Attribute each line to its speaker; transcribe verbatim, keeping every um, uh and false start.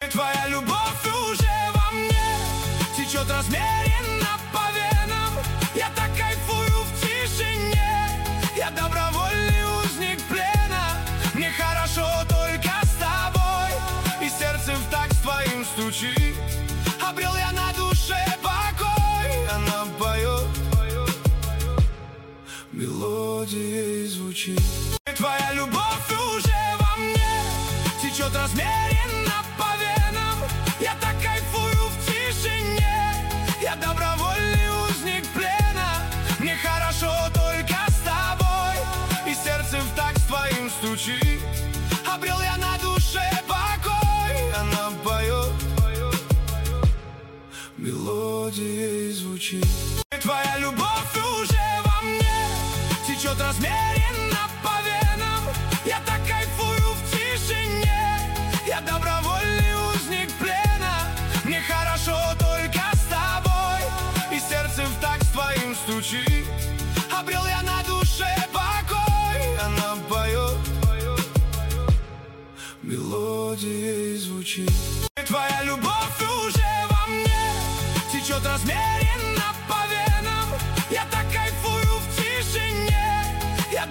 Speaker 1: Твоя любовь уже во мне течет размеренно по венам. Я так кайфую в тишине, я добровольный узник плена. Мне хорошо только с тобой, и сердце в такт с твоим стучит. Обрел я на душе покой, она поет, мелодией звучит. Твоя любовь уже во мне течет размеренно по венам. Я так кайфую в тишине, я добровольный узник плена. Мне хорошо только с тобой, и сердце в такт с твоим стучит. Обрел я на душе покой, она поет, мелодией звучит. Твоя любовь уже во мне течет размеренно по венам. Я так кайфую в тишине, я добровольный узник плена. Мне хорошо только с тобой, и сердце в такт с твоим стучит. Обрел я на душе покой, она поет, мелодией звучит. Твоя любовь уже во мне течет размеренно